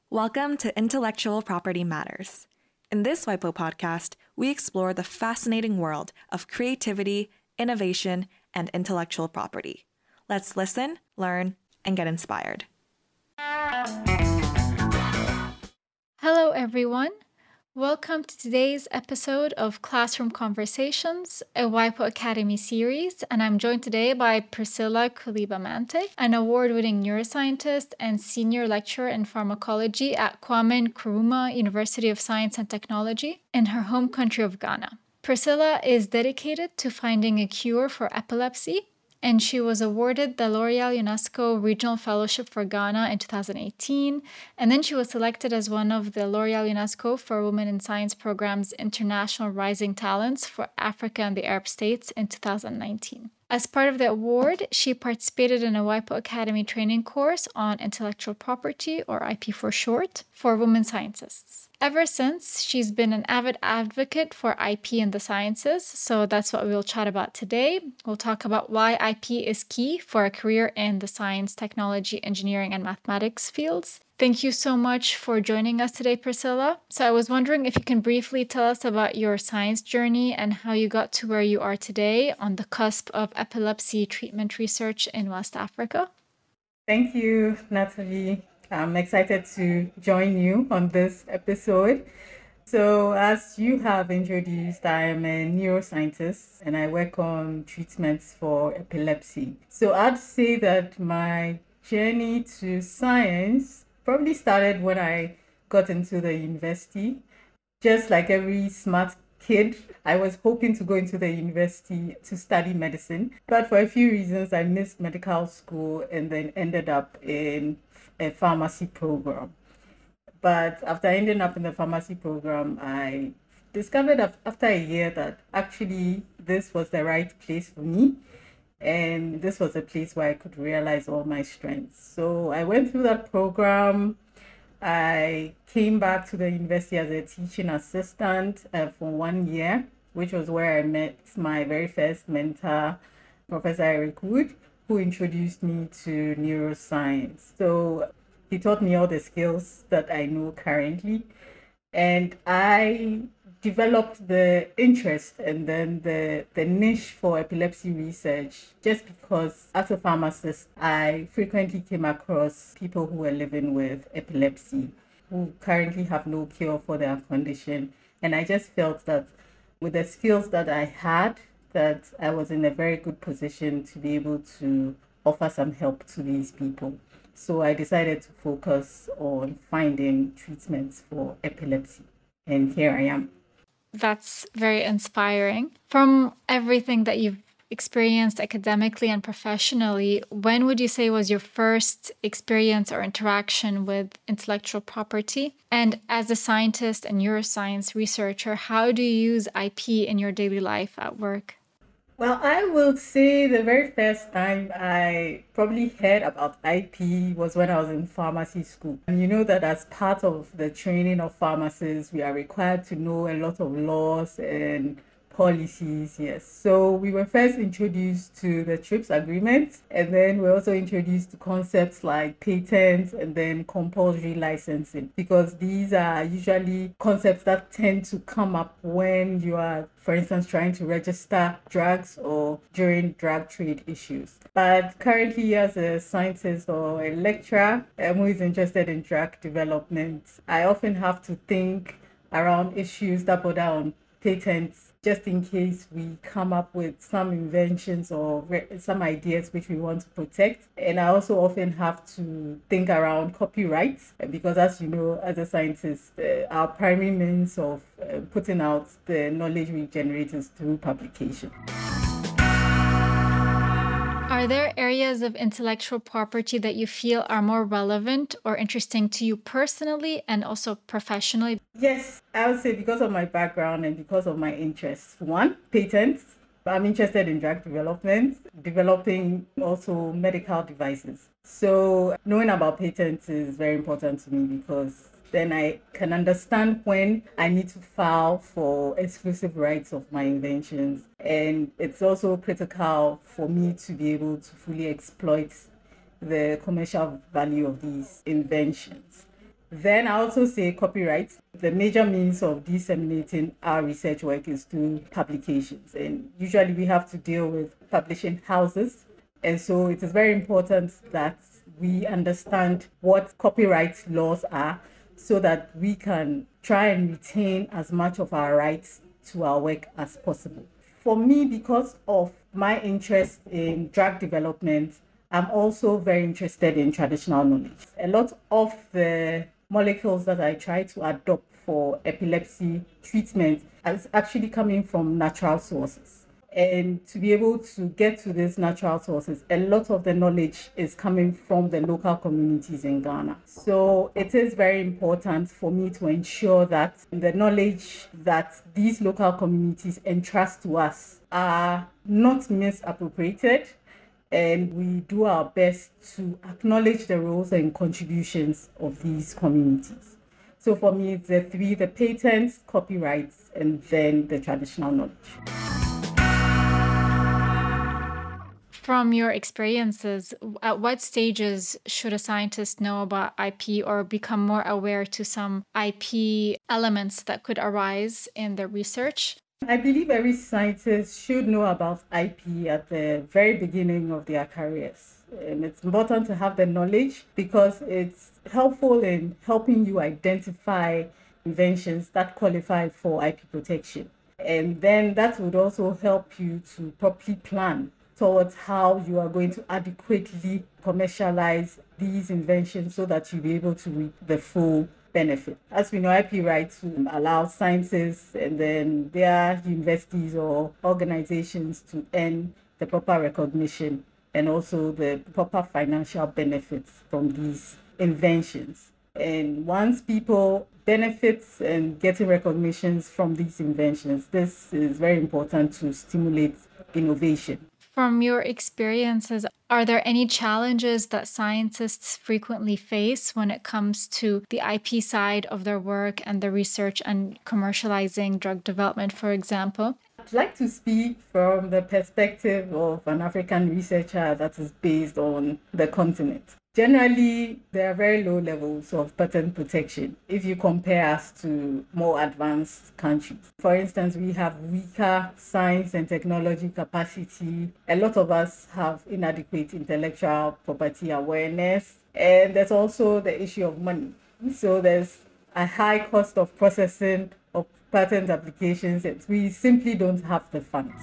Welcome to Intellectual Property Matters. In this WIPO podcast, we explore the fascinating world of creativity, innovation, and intellectual property. Let's listen, learn, and get inspired. Hello, everyone. Welcome to today's episode of Classroom Conversations, a WIPO Academy series, and I'm joined today by Priscilla Kuliba-Mante, an award-winning neuroscientist and senior lecturer in pharmacology at Kwame Nkrumah University of Science and Technology in her home country of Ghana. Priscilla is dedicated to finding a cure for epilepsy, and she was awarded the L'Oréal UNESCO Regional Fellowship for Ghana in 2018, and then she was selected as one of the L'Oréal UNESCO for Women in Science Program's International Rising Talents for Africa and the Arab States in 2019. As part of the award, she participated in a WIPO Academy training course on intellectual property, or IP for short, for women scientists. Ever since, she's been an avid advocate for IP in the sciences, so that's what we'll chat about today. We'll talk about why IP is key for a career in the science, technology, engineering, and mathematics fields. Thank you so much for joining us today, Priscilla. So I was wondering if you can briefly tell us about your science journey and how you got to where you are today on the cusp of epilepsy treatment research in West Africa. Thank you, Natalie. I'm excited to join you on this episode. So, as you have introduced, I am a neuroscientist and I work on treatments for epilepsy. So, I'd say that my journey to science probably started when I got into the university. Just like every smart kid, I was hoping to go into the university to study medicine. But for a few reasons, I missed medical school and then ended up in a pharmacy program. But after ending up in the pharmacy program, I discovered after a year that actually this was the right place for me. And this was a place where I could realize all my strengths. So I went through that program. I came back to the university as a teaching assistant for 1 year, which was where I met my very first mentor, Professor Eric Wood, who introduced me to neuroscience. So he taught me all the skills that I know currently. And I developed the interest and then the niche for epilepsy research just because as a pharmacist, I frequently came across people who were living with epilepsy who currently have no cure for their condition. And I just felt that with the skills that I had, that I was in a very good position to be able to offer some help to these people. So I decided to focus on finding treatments for epilepsy. And here I am. That's very inspiring. From everything that you've experienced academically and professionally, when would you say was your first experience or interaction with intellectual property? And as a scientist and neuroscience researcher, how do you use IP in your daily life at work? Well, I will say the very first time I probably heard about IP was when I was in pharmacy school. And you know that as part of the training of pharmacists, we are required to know a lot of laws and policies, yes. So we were first introduced to the TRIPS agreement, and then we were also introduced to concepts like patents and then compulsory licensing, because these are usually concepts that tend to come up when you are, for instance, trying to register drugs or during drug trade issues. But currently, as a scientist or a lecturer who is interested in drug development, I often have to think around issues that border on patents, just in case we come up with some inventions or some ideas which we want to protect. And I also often have to think around copyrights, because as you know, as a scientist, our primary means of putting out the knowledge we generate is through publication. Are there areas of intellectual property that you feel are more relevant or interesting to you personally and also professionally? Yes, I would say because of my background and because of my interests. One, patents. I'm interested in drug development, developing also medical devices. So knowing about patents is very important to me because then I can understand when I need to file for exclusive rights of my inventions. And it's also critical for me to be able to fully exploit the commercial value of these inventions. Then I also say copyright. The major means of disseminating our research work is through publications. And usually we have to deal with publishing houses. And so it is very important that we understand what copyright laws are so that we can try and retain as much of our rights to our work as possible. For me, because of my interest in drug development, I'm also very interested in traditional knowledge. A lot of the molecules that I try to adopt for epilepsy treatment is actually coming from natural sources. And to be able to get to these natural sources, a lot of the knowledge is coming from the local communities in Ghana. So it is very important for me to ensure that the knowledge that these local communities entrust to us are not misappropriated, and we do our best to acknowledge the roles and contributions of these communities. So for me, it's the three: the patents, copyrights, and then the traditional knowledge. From your experiences, at what stages should a scientist know about IP or become more aware to some IP elements that could arise in their research? I believe every scientist should know about IP at the very beginning of their careers. And it's important to have the knowledge because it's helpful in helping you identify inventions that qualify for IP protection. And then that would also help you to properly plan towards how you are going to adequately commercialize these inventions so that you'll be able to reap the full benefit. As we know, IP rights allow scientists and then their universities or organizations to earn the proper recognition and also the proper financial benefits from these inventions. And once people benefit and getting recognitions from these inventions, this is very important to stimulate innovation. From your experiences, are there any challenges that scientists frequently face when it comes to the IP side of their work and the research and commercializing drug development, for example? I'd like to speak from the perspective of an African researcher that is based on the continent. Generally, there are very low levels of patent protection if you compare us to more advanced countries. For instance, we have weaker science and technology capacity. A lot of us have inadequate intellectual property awareness. And there's also the issue of money. So there's a high cost of processing of patent applications, and we simply don't have the funds.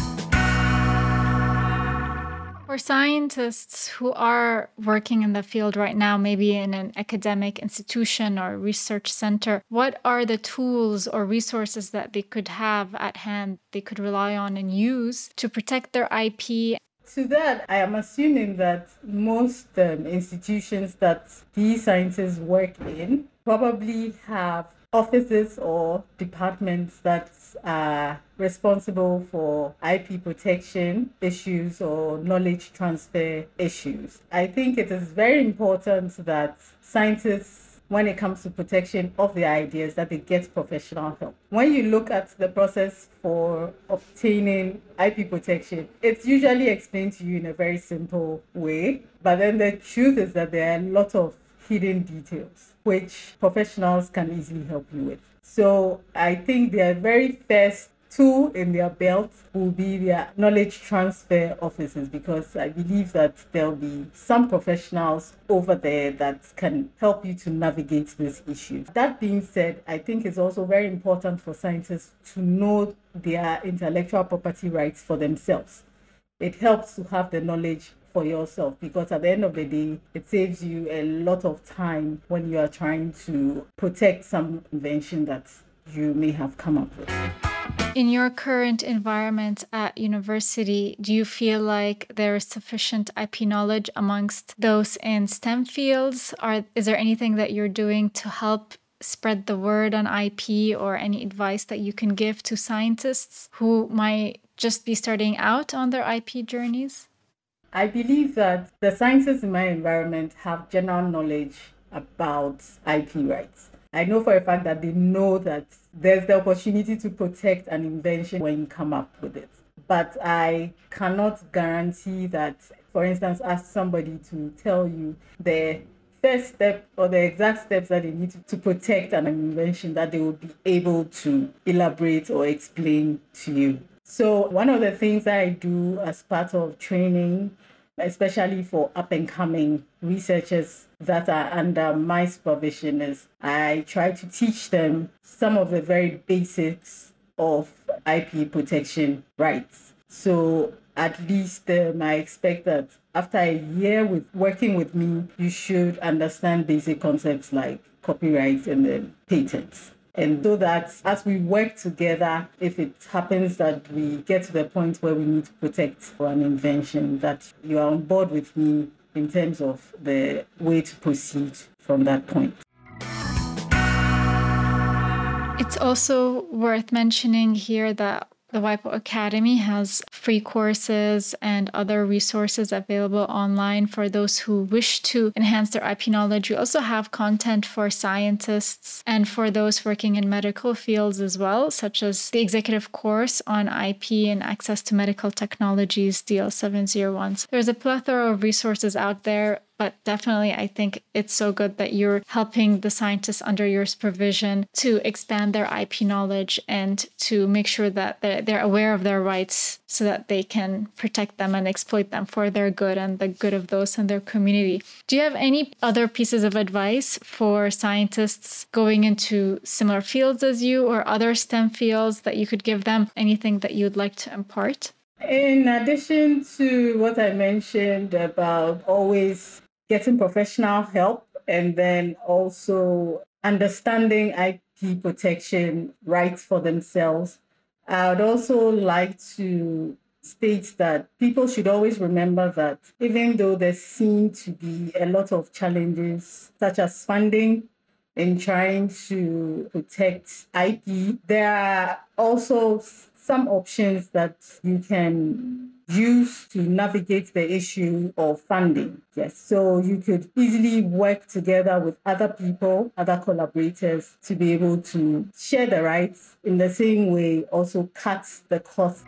For scientists who are working in the field right now, maybe in an academic institution or research center, what are the tools or resources that they could have at hand, they could rely on and use to protect their IP? To that, I am assuming that most institutions that these scientists work in probably have offices or departments that are responsible for IP protection issues or knowledge transfer issues. I think it is very important that scientists, when it comes to protection of their ideas, that they get professional help. When you look at the process for obtaining IP protection, it's usually explained to you in a very simple way. But then the truth is that there are a lot of hidden details which professionals can easily help you with. So I think their very first tool in their belt will be their knowledge transfer offices, because I believe that there'll be some professionals over there that can help you to navigate this issue. That being said, I think it's also very important for scientists to know their intellectual property rights for themselves. It helps to have the knowledge for yourself, because at the end of the day, it saves you a lot of time when you are trying to protect some invention that you may have come up with. In your current environment at university, do you feel like there is sufficient IP knowledge amongst those in STEM fields? Is there anything that you're doing to help spread the word on IP, or any advice that you can give to scientists who might just be starting out on their IP journeys? I believe that the scientists in my environment have general knowledge about IP rights. I know for a fact that they know that there's the opportunity to protect an invention when you come up with it. But I cannot guarantee that, for instance, ask somebody to tell you the first step or the exact steps that they need to protect an invention that they will be able to elaborate or explain to you. So one of the things that I do as part of training, especially for up-and-coming researchers that are under my supervision, is I try to teach them some of the very basics of IP protection rights. So at least I expect that after a year with working with me, you should understand basic concepts like copyright and then patents. And so that as we work together, if it happens that we get to the point where we need to protect an invention, that you are on board with me in terms of the way to proceed from that point. It's also worth mentioning here that the WIPO Academy has free courses and other resources available online for those who wish to enhance their IP knowledge. We also have content for scientists and for those working in medical fields as well, such as the executive course on IP and access to medical technologies, DL701. So there's a plethora of resources out there. But definitely, I think it's so good that you're helping the scientists under your supervision to expand their IP knowledge and to make sure that they're aware of their rights so that they can protect them and exploit them for their good and the good of those in their community. Do you have any other pieces of advice for scientists going into similar fields as you or other STEM fields that you could give them? Anything that you'd like to impart? In addition to what I mentioned about always getting professional help and then also understanding IP protection rights for themselves, I would also like to state that people should always remember that even though there seem to be a lot of challenges, such as funding in trying to protect IP, there are also some options that you can use to navigate the issue of funding. Yes, so you could easily work together with other people, other collaborators to be able to share the rights in the same way, also cut the cost.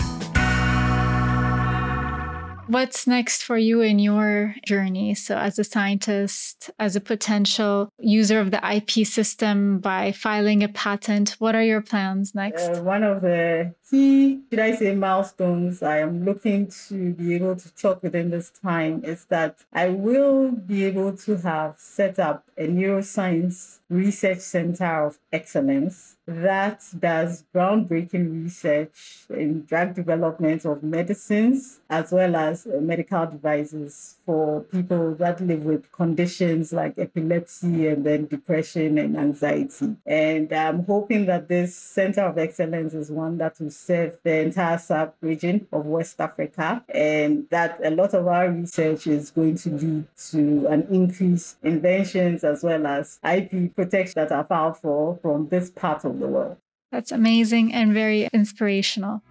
What's next for you in your journey? So as a scientist, as a potential user of the IP system by filing a patent, what are your plans next? One of the key, should I say, milestones I am looking to be able to chalk within this time is that I will be able to have set up a neuroscience research center of excellence that does groundbreaking research in drug development of medicines as well as medical devices for people that live with conditions like epilepsy and then depression and anxiety. And I'm hoping that this center of excellence is one that will serve the entire sub-region of West Africa, and that a lot of our research is going to lead to an increase in inventions as well as IP protection that are filed for from this part of the world. That's amazing and very inspirational.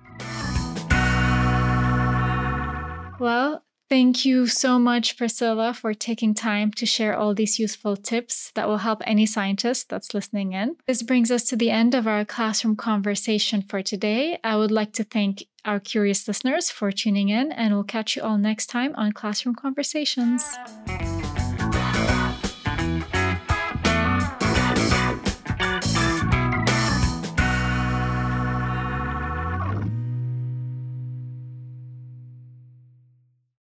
Well, thank you so much, Priscilla, for taking time to share all these useful tips that will help any scientist that's listening in. This brings us to the end of our classroom conversation for today. I would like to thank our curious listeners for tuning in, and we'll catch you all next time on Classroom Conversations.